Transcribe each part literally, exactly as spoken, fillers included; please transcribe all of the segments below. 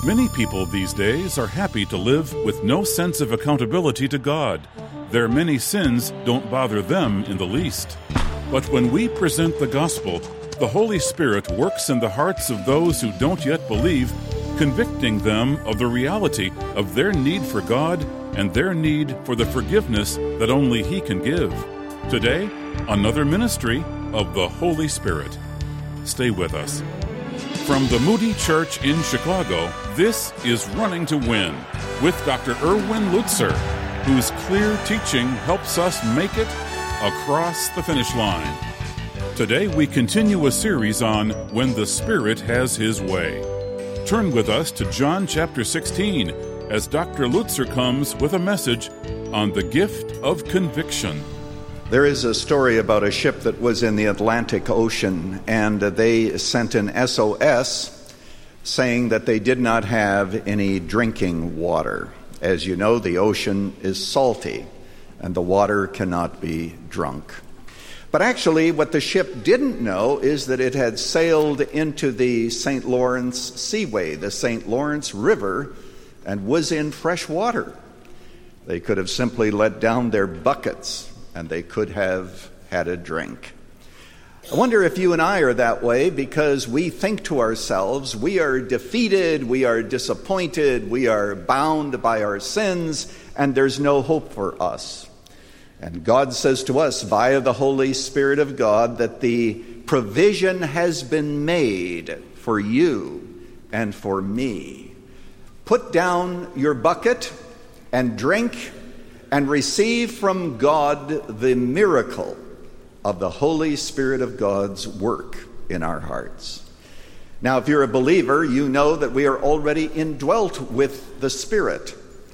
Many people these days are happy to live with no sense of accountability to God. Their many sins don't bother them in the least. But when we present the gospel, the Holy Spirit works in the hearts of those who don't yet believe, convicting them of the reality of their need for God and their need for the forgiveness that only He can give. Today, another ministry of the Holy Spirit. Stay with us. From the Moody Church in Chicago, this is Running to Win with Doctor Erwin Lutzer, whose clear teaching helps us make it across the finish line. Today we continue a series on When the Spirit Has His Way. Turn with us to John chapter sixteen as Doctor Lutzer comes with a message on the gift of conviction. There is a story about a ship that was in the Atlantic Ocean, and they sent an S O S saying that they did not have any drinking water. As you know, the ocean is salty, and the water cannot be drunk. But actually, what the ship didn't know is that it had sailed into the Saint Lawrence Seaway, the Saint Lawrence River, and was in fresh water. They could have simply let down their buckets, and they could have had a drink. I wonder if you and I are that way, because we think to ourselves, we are defeated, we are disappointed, we are bound by our sins, and there's no hope for us. And God says to us via the Holy Spirit of God that the provision has been made for you and for me. Put down your bucket and drink and receive from God the miracle of the Holy Spirit of God's work in our hearts. Now, if you're a believer, you know that we are already indwelt with the Spirit.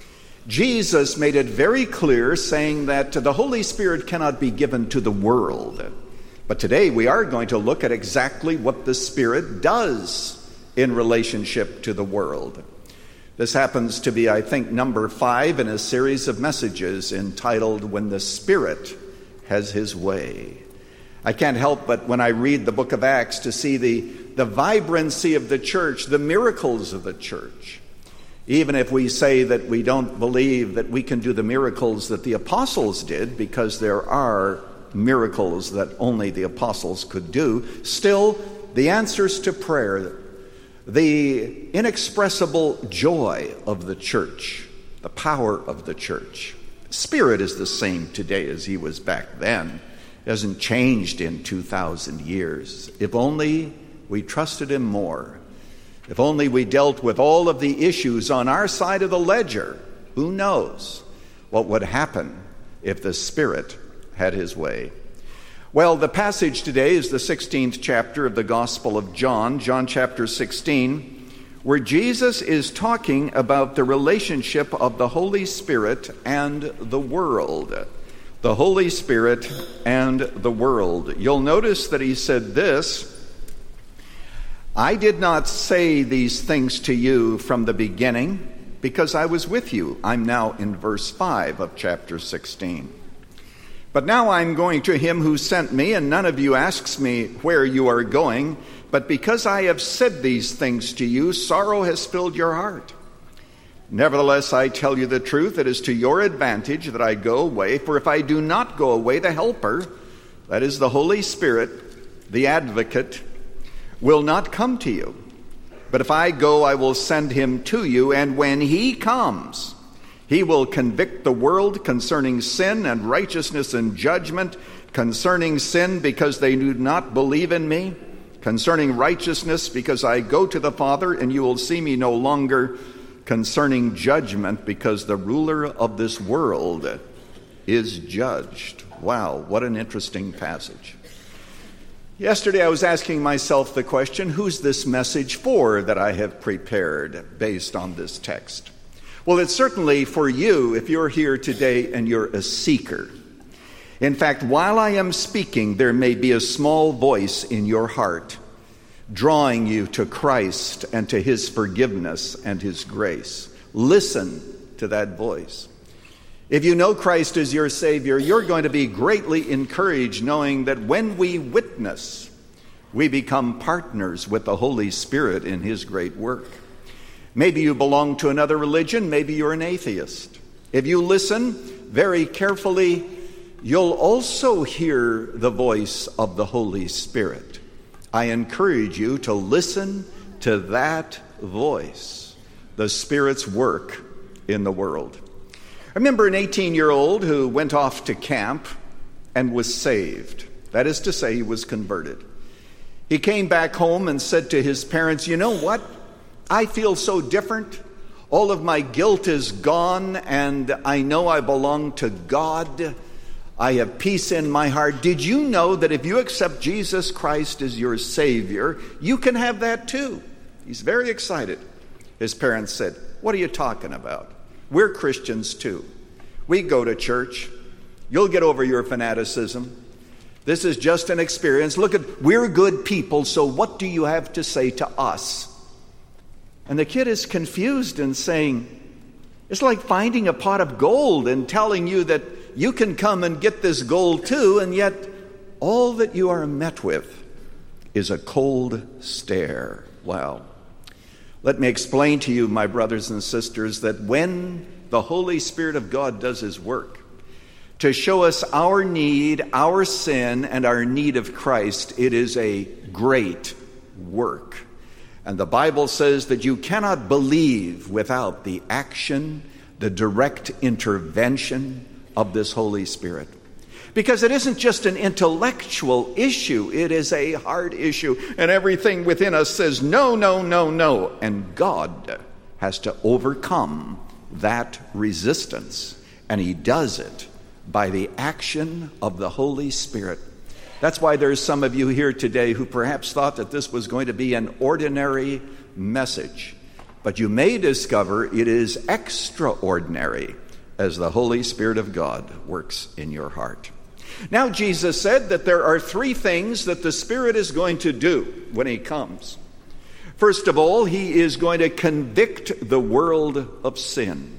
Jesus made it very clear, saying that the Holy Spirit cannot be given to the world. But today we are going to look at exactly what the Spirit does in relationship to the world. This happens to be, I think, number five in a series of messages entitled, When the Spirit Has His Way. I can't help but, when I read the book of Acts, to see the, the vibrancy of the church, the miracles of the church. Even if we say that we don't believe that we can do the miracles that the apostles did, because there are miracles that only the apostles could do, still, the answers to prayer, the inexpressible joy of the church, the power of the church. Spirit is the same today as he was back then. It hasn't changed in two thousand years. If only we trusted him more. If only we dealt with all of the issues on our side of the ledger. Who knows what would happen if the Spirit had his way? Well, the passage today is the sixteenth chapter of the Gospel of John, John chapter sixteen, where Jesus is talking about the relationship of the Holy Spirit and the world. The Holy Spirit and the world. You'll notice that he said this, I did not say these things to you from the beginning because I was with you. I'm now in verse five of chapter sixteen. But now I'm going to him who sent me, and none of you asks me where you are going. But because I have said these things to you, sorrow has filled your heart. Nevertheless, I tell you the truth, it is to your advantage that I go away. For if I do not go away, the Helper, that is the Holy Spirit, the Advocate, will not come to you. But if I go, I will send him to you, and when he comes, he will convict the world concerning sin and righteousness and judgment, concerning sin because they do not believe in me, concerning righteousness because I go to the Father and you will see me no longer, concerning judgment because the ruler of this world is judged. Wow, what an interesting passage. Yesterday I was asking myself the question, who's this message for that I have prepared based on this text? Well, it's certainly for you if you're here today and you're a seeker. In fact, while I am speaking, there may be a small voice in your heart drawing you to Christ and to his forgiveness and his grace. Listen to that voice. If you know Christ as your Savior, you're going to be greatly encouraged knowing that when we witness, we become partners with the Holy Spirit in his great work. Maybe you belong to another religion. Maybe you're an atheist. If you listen very carefully, you'll also hear the voice of the Holy Spirit. I encourage you to listen to that voice, the Spirit's work in the world. I remember an eighteen-year-old who went off to camp and was saved. That is to say, he was converted. He came back home and said to his parents, "You know what? I feel so different. All of my guilt is gone, and I know I belong to God. I have peace in my heart. Did you know that if you accept Jesus Christ as your Savior, you can have that too?" He's very excited. His parents said, "What are you talking about? We're Christians too. We go to church. You'll get over your fanaticism. This is just an experience. Look at, we're good people, so what do you have to say to us?" And the kid is confused and saying, it's like finding a pot of gold and telling you that you can come and get this gold too, and yet all that you are met with is a cold stare. Wow. Let me explain to you, my brothers and sisters, that when the Holy Spirit of God does his work to show us our need, our sin, and our need of Christ, it is a great work. And the Bible says that you cannot believe without the action, the direct intervention of this Holy Spirit. Because it isn't just an intellectual issue, it is a heart issue. And everything within us says, no, no, no, no. And God has to overcome that resistance. And he does it by the action of the Holy Spirit. That's why there's some of you here today who perhaps thought that this was going to be an ordinary message. But you may discover it is extraordinary as the Holy Spirit of God works in your heart. Now, Jesus said that there are three things that the Spirit is going to do when he comes. First of all, he is going to convict the world of sin.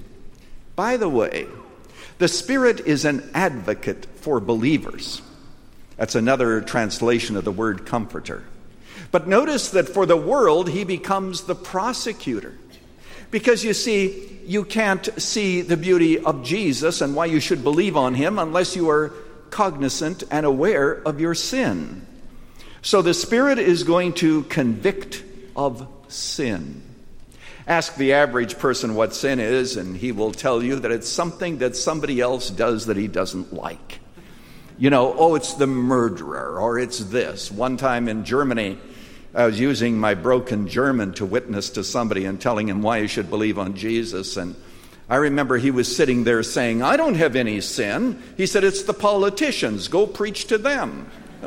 By the way, the Spirit is an advocate for believers. That's another translation of the word comforter. But notice that for the world, he becomes the prosecutor. Because you see, you can't see the beauty of Jesus and why you should believe on him unless you are cognizant and aware of your sin. So the Spirit is going to convict of sin. Ask the average person what sin is, and he will tell you that it's something that somebody else does that he doesn't like. You know, oh, it's the murderer, or it's this. One time in Germany, I was using my broken German to witness to somebody and telling him why he should believe on Jesus. And I remember he was sitting there saying, "I don't have any sin." He said, "It's the politicians. Go preach to them."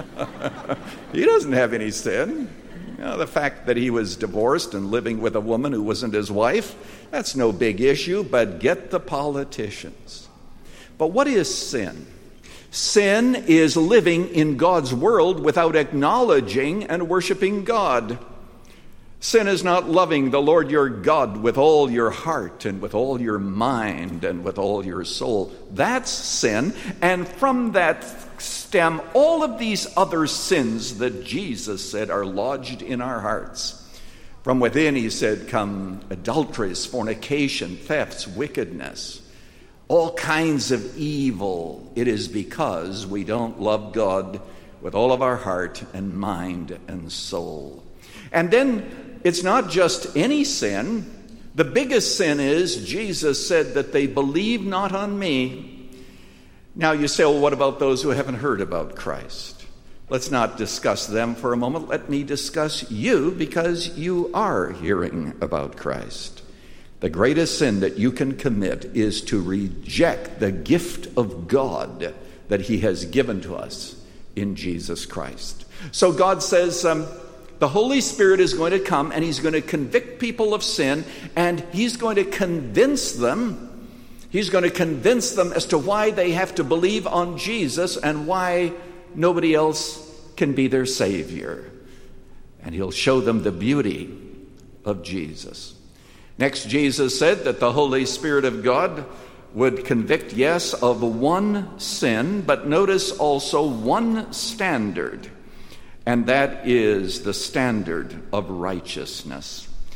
He doesn't have any sin. You know, the fact that he was divorced and living with a woman who wasn't his wife, that's no big issue, but get the politicians. But what is sin? Sin is living in God's world without acknowledging and worshiping God. Sin is not loving the Lord your God with all your heart and with all your mind and with all your soul. That's sin. And from that stem all of these other sins that Jesus said are lodged in our hearts. From within, he said, come adulteries, fornication, thefts, wickedness. All kinds of evil. It is because we don't love God with all of our heart and mind and soul. And then it's not just any sin. The biggest sin is, Jesus said that they believe not on me. Now you say, well, what about those who haven't heard about Christ? Let's not discuss them for a moment. Let me discuss you, because you are hearing about Christ. The greatest sin that you can commit is to reject the gift of God that he has given to us in Jesus Christ. So God says um, the Holy Spirit is going to come and he's going to convict people of sin, and he's going to convince them, he's going to convince them as to why they have to believe on Jesus and why nobody else can be their Savior. And he'll show them the beauty of Jesus. Next, Jesus said that the Holy Spirit of God would convict, yes, of one sin, but notice also one standard, and that is the standard of righteousness.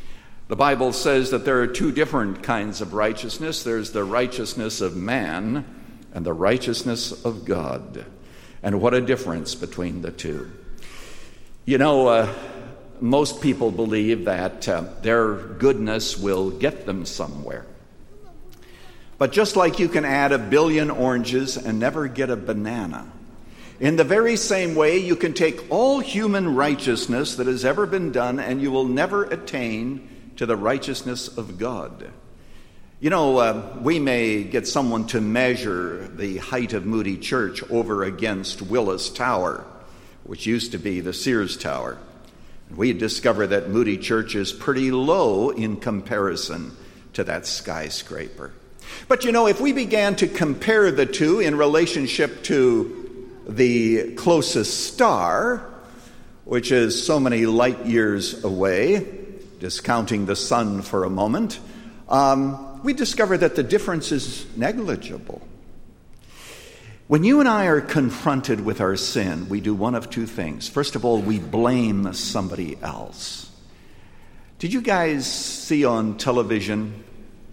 The Bible says that there are two different kinds of righteousness. There's the righteousness of man and the righteousness of God. And what a difference between the two. You know, uh, most people believe that uh, their goodness will get them somewhere. But just like you can add a billion oranges and never get a banana, in the very same way you can take all human righteousness that has ever been done and you will never attain to the righteousness of God. You know, uh, we may get someone to measure the height of Moody Church over against Willis Tower, which used to be the Sears Tower. We discover that Moody Church is pretty low in comparison to that skyscraper. But you know, if we began to compare the two in relationship to the closest star, which is so many light years away, discounting the sun for a moment, um, we discover that the difference is negligible. When you and I are confronted with our sin, we do one of two things. First of all, we blame somebody else. Did you guys see on television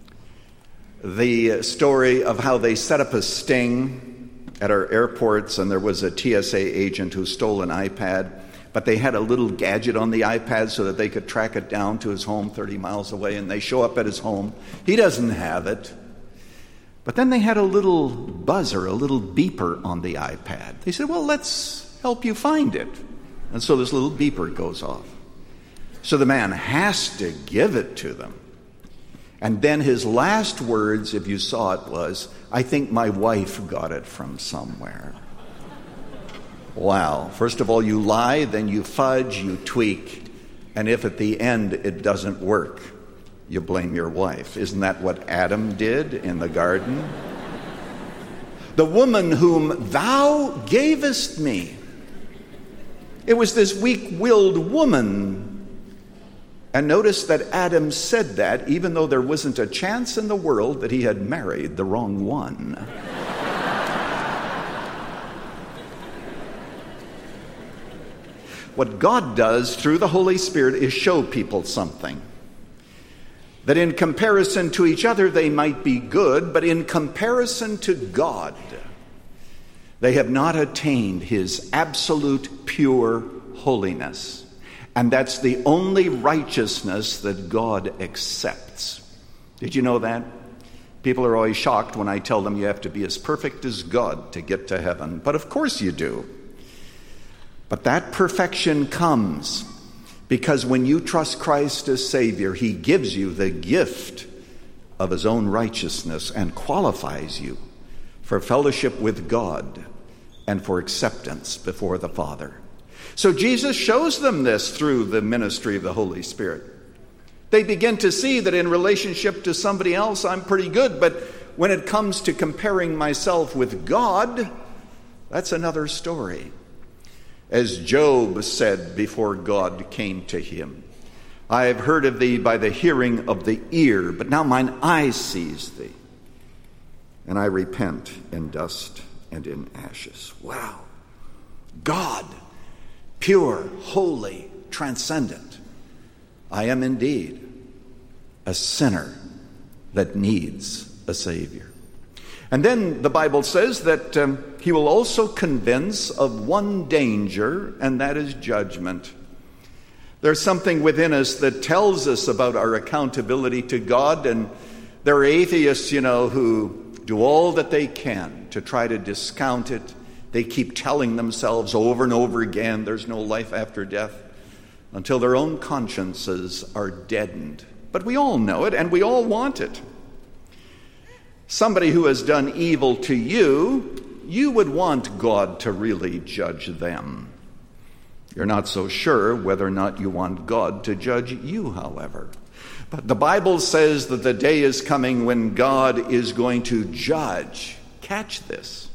the story of how they set up a sting at our airports, and there was a T S A agent who stole an iPad, but they had a little gadget on the iPad so that they could track it down to his home thirty miles away, and they show up at his home. He doesn't have it. But then they had a little buzzer, a little beeper on the iPad. They said, well, let's help you find it. And so this little beeper goes off. So the man has to give it to them. And then his last words, if you saw it, was, I think my wife got it from somewhere. Wow. First of all, you lie, then you fudge, you tweak, and if at the end it doesn't work, you blame your wife. Isn't that what Adam did in the garden? The woman whom thou gavest me. It was this weak-willed woman. And notice that Adam said that even though there wasn't a chance in the world that he had married the wrong one. What God does through the Holy Spirit is show people something. That in comparison to each other they might be good, but in comparison to God, they have not attained his absolute pure holiness. And that's the only righteousness that God accepts. Did you know that? People are always shocked when I tell them you have to be as perfect as God to get to heaven. But of course you do. But that perfection comes because when you trust Christ as Savior, he gives you the gift of his own righteousness and qualifies you for fellowship with God and for acceptance before the Father. So Jesus shows them this through the ministry of the Holy Spirit. They begin to see that in relationship to somebody else, I'm pretty good, but when it comes to comparing myself with God, that's another story. As Job said before God came to him, I have heard of thee by the hearing of the ear, but now mine eye sees thee, and I repent in dust and in ashes. Wow. God, pure, holy, transcendent. I am indeed a sinner that needs a Savior. And then the Bible says that um, he will also convince of one danger, and that is judgment. There's something within us that tells us about our accountability to God, and there are atheists, you know, who do all that they can to try to discount it. They keep telling themselves over and over again there's no life after death until their own consciences are deadened. But we all know it, and we all want it. Somebody who has done evil to you, you would want God to really judge them. You're not so sure whether or not you want God to judge you, however. But the Bible says that the day is coming when God is going to judge. Catch this.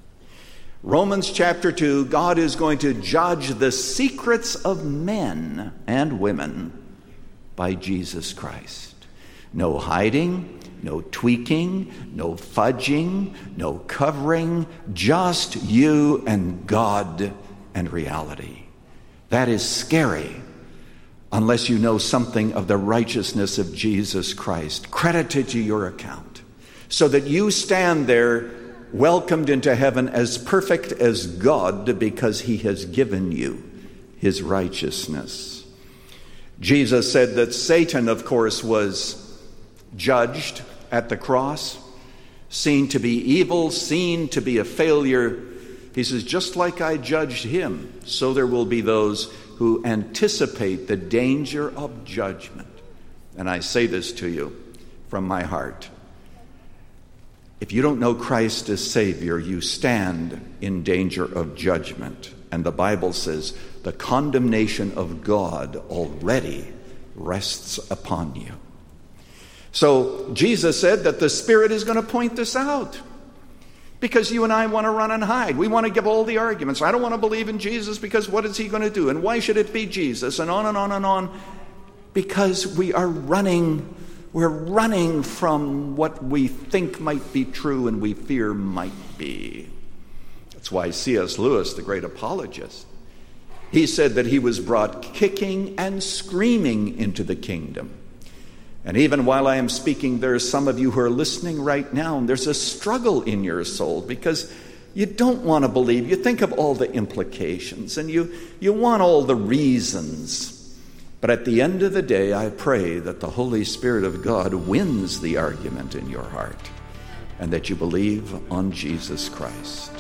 Romans chapter two, God is going to judge the secrets of men and women by Jesus Christ. No hiding, no tweaking, no fudging, no covering, just you and God and reality. That is scary, unless you know something of the righteousness of Jesus Christ credited to your account, so that you stand there welcomed into heaven as perfect as God because he has given you his righteousness. Jesus said that Satan, of course, was judged at the cross, seen to be evil, seen to be a failure. He says, just like I judged him, so there will be those who anticipate the danger of judgment. And I say this to you from my heart. If you don't know Christ as Savior, you stand in danger of judgment. And the Bible says the condemnation of God already rests upon you. So Jesus said that the Spirit is going to point this out. Because you and I want to run and hide. We want to give all the arguments. I don't want to believe in Jesus because what is he going to do? And why should it be Jesus? And on and on and on. Because we are running, we're running from what we think might be true and we fear might be. That's why C S Lewis, the great apologist, he said that he was brought kicking and screaming into the kingdom. And even while I am speaking, there are some of you who are listening right now, and there's a struggle in your soul because you don't want to believe. You think of all the implications, and you, you want all the reasons. But at the end of the day, I pray that the Holy Spirit of God wins the argument in your heart, and that you believe on Jesus Christ.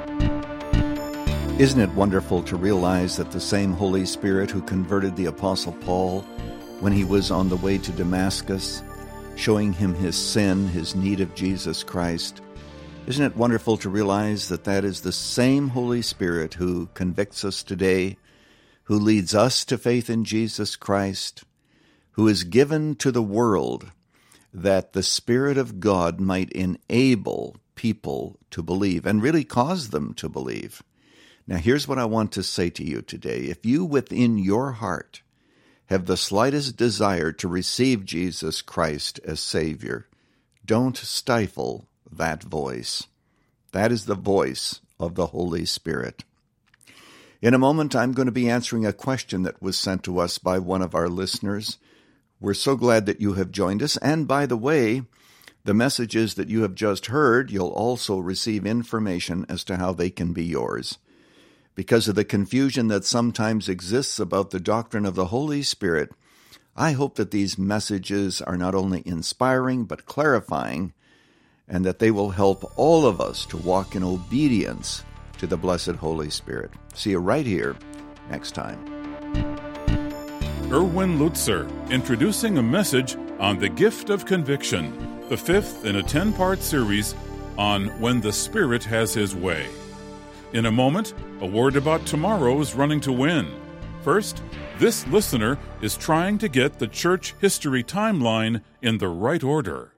Isn't it wonderful to realize that the same Holy Spirit who converted the Apostle Paul when he was on the way to Damascus, showing him his sin, his need of Jesus Christ, isn't it wonderful to realize that that is the same Holy Spirit who convicts us today, who leads us to faith in Jesus Christ, who is given to the world that the Spirit of God might enable people to believe and really cause them to believe. Now, here's what I want to say to you today. If you within your heart have the slightest desire to receive Jesus Christ as Savior, don't stifle that voice. That is the voice of the Holy Spirit. In a moment, I'm going to be answering a question that was sent to us by one of our listeners. We're so glad that you have joined us. And by the way, the messages that you have just heard, you'll also receive information as to how they can be yours. Because of the confusion that sometimes exists about the doctrine of the Holy Spirit, I hope that these messages are not only inspiring but clarifying, and that they will help all of us to walk in obedience to the blessed Holy Spirit. See you right here next time. Erwin Lutzer, introducing a message on the gift of conviction, the fifth in a ten-part series on When the Spirit Has His Way. In a moment, a word about tomorrow's Running to Win. First, this listener is trying to get the church history timeline in the right order.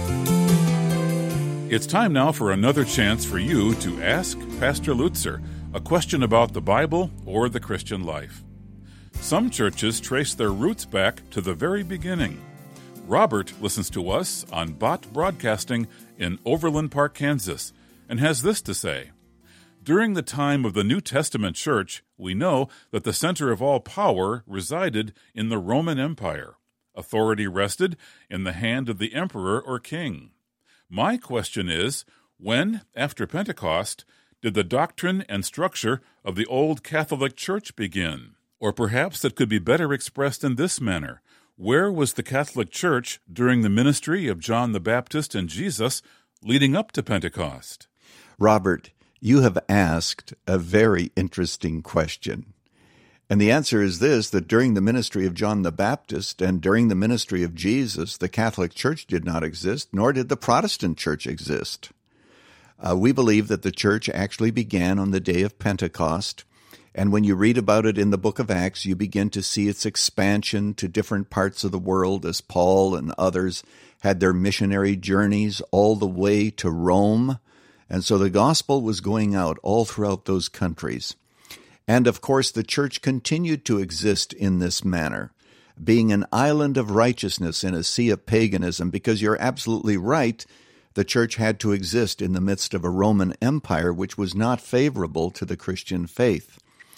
It's time now for another chance for you to ask Pastor Lutzer a question about the Bible or the Christian life. Some churches trace their roots back to the very beginning. Robert listens to us on Bott Broadcasting in Overland Park, Kansas, and has this to say. During the time of the New Testament church, we know that the center of all power resided in the Roman Empire. Authority rested in the hand of the emperor or king. My question is, when, after Pentecost, did the doctrine and structure of the old Catholic Church begin? Or perhaps it could be better expressed in this manner. Where was the Catholic Church during the ministry of John the Baptist and Jesus leading up to Pentecost? Robert, you have asked a very interesting question. And the answer is this, that during the ministry of John the Baptist and during the ministry of Jesus, the Catholic Church did not exist, nor did the Protestant Church exist. Uh, we believe that the church actually began on the day of Pentecost, and when you read about it in the book of Acts, you begin to see its expansion to different parts of the world as Paul and others had their missionary journeys all the way to Rome. And so the gospel was going out all throughout those countries. And of course, the church continued to exist in this manner, being an island of righteousness in a sea of paganism, because you're absolutely right, the church had to exist in the midst of a Roman Empire which was not favorable to the Christian faith.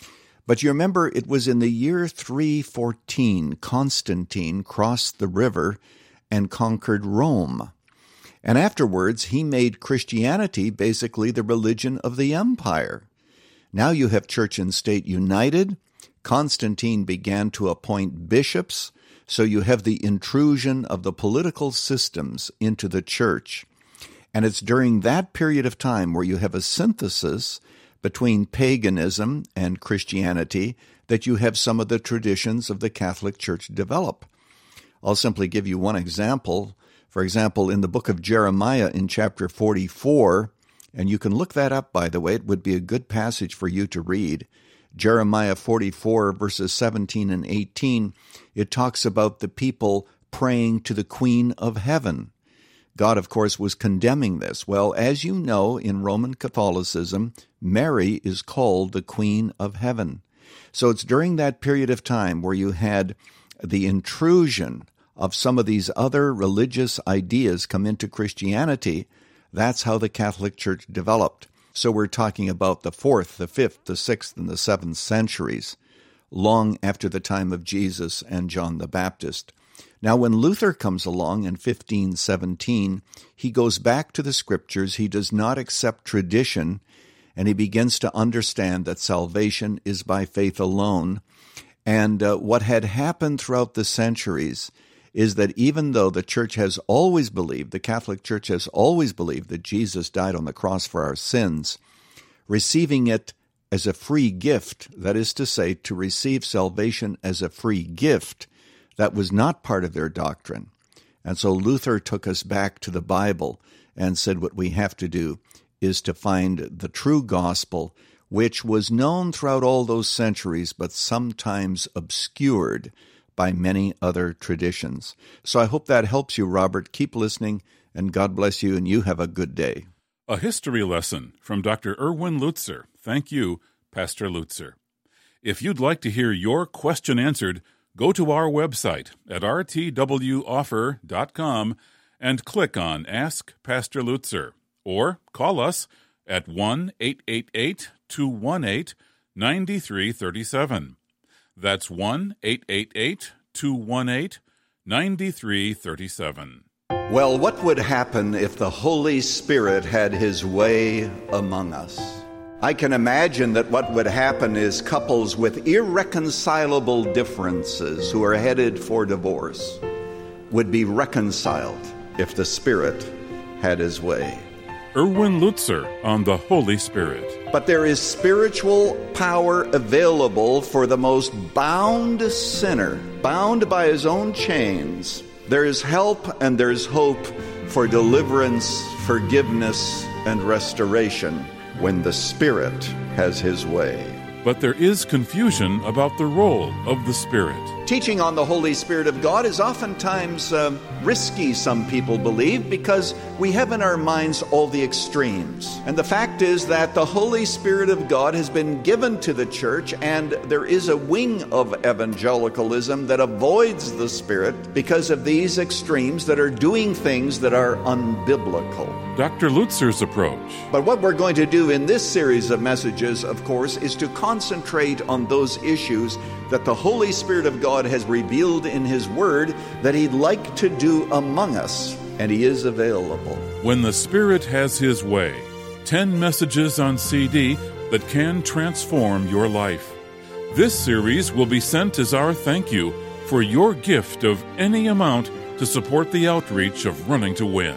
But you remember it was in the year three fourteen Constantine crossed the river and conquered Rome. And afterwards, he made Christianity basically the religion of the empire. Now you have church and state united. Constantine began to appoint bishops, so you have the intrusion of the political systems into the church. And it's during that period of time where you have a synthesis between paganism and Christianity that you have some of the traditions of the Catholic Church develop. I'll simply give you one example. For example, in the book of Jeremiah in chapter forty-four, and you can look that up, by the way, it would be a good passage for you to read. Jeremiah forty-four, verses seventeen and eighteen, it talks about the people praying to the Queen of Heaven. God, of course, was condemning this. Well, as you know, in Roman Catholicism, Mary is called the Queen of Heaven. So it's during that period of time where you had the intrusion of some of these other religious ideas come into Christianity. That's how the Catholic Church developed. So we're talking about the fourth, the fifth, the sixth, and the seventh centuries, long after the time of Jesus and John the Baptist. Now, when Luther comes along in fifteen seventeen, he goes back to the Scriptures. He does not accept tradition, and he begins to understand that salvation is by faith alone. And uh, what had happened throughout the centuries is that even though the church has always believed, the Catholic Church has always believed that Jesus died on the cross for our sins, receiving it as a free gift, that is to say, to receive salvation as a free gift, that was not part of their doctrine. And so Luther took us back to the Bible and said what we have to do is to find the true gospel, which was known throughout all those centuries, but sometimes obscured by many other traditions. So I hope that helps you, Robert. Keep listening, and God bless you, and you have a good day. A history lesson from Doctor Erwin Lutzer. Thank you, Pastor Lutzer. If you'd like to hear your question answered, go to our website at r t w offer dot com and click on Ask Pastor Lutzer, or call us at one eight eight eight, two one eight, nine three three seven. That's one eight eight eight, two one eight, nine three three seven. Well, what would happen if the Holy Spirit had his way among us? I can imagine that what would happen is couples with irreconcilable differences who are headed for divorce would be reconciled if the Spirit had his way. Erwin Lutzer on the Holy Spirit. But there is spiritual power available for the most bound sinner, bound by his own chains. There is help and there is hope for deliverance, forgiveness, and restoration when the Spirit has his way. But there is confusion about the role of the Spirit. Teaching on the Holy Spirit of God is oftentimes uh, risky, some people believe, because we have in our minds all the extremes. And the fact is that the Holy Spirit of God has been given to the church, and there is a wing of evangelicalism that avoids the Spirit because of these extremes that are doing things that are unbiblical. Doctor Lutzer's approach. But what we're going to do in this series of messages, of course, is to concentrate on those issues that the Holy Spirit of God has revealed in His Word that He'd like to do among us, and He is available. When the Spirit has His way, ten messages on C D that can transform your life. This series will be sent as our thank you for your gift of any amount to support the outreach of Running to Win.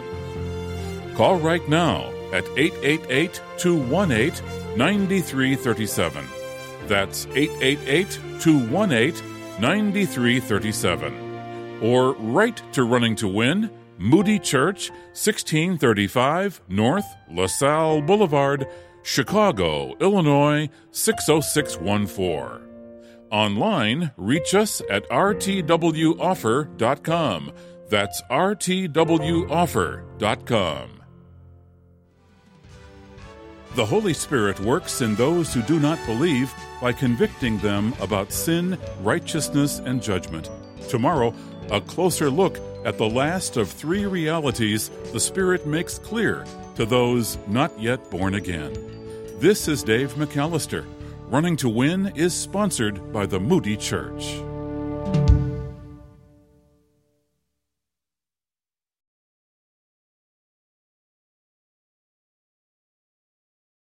Call right now at eight eight eight, two one eight, nine three three seven. That's eight eight eight, two one eight, nine three three seven. Or write to Running to Win, Moody Church, sixteen thirty-five North LaSalle Boulevard, Chicago, Illinois, six oh six one four. Online, reach us at r t w offer dot com. That's r t w offer dot com. The Holy Spirit works in those who do not believe by convicting them about sin, righteousness, and judgment. Tomorrow, a closer look at the last of three realities the Spirit makes clear to those not yet born again. This is Dave McAllister. Running to Win is sponsored by the Moody Church.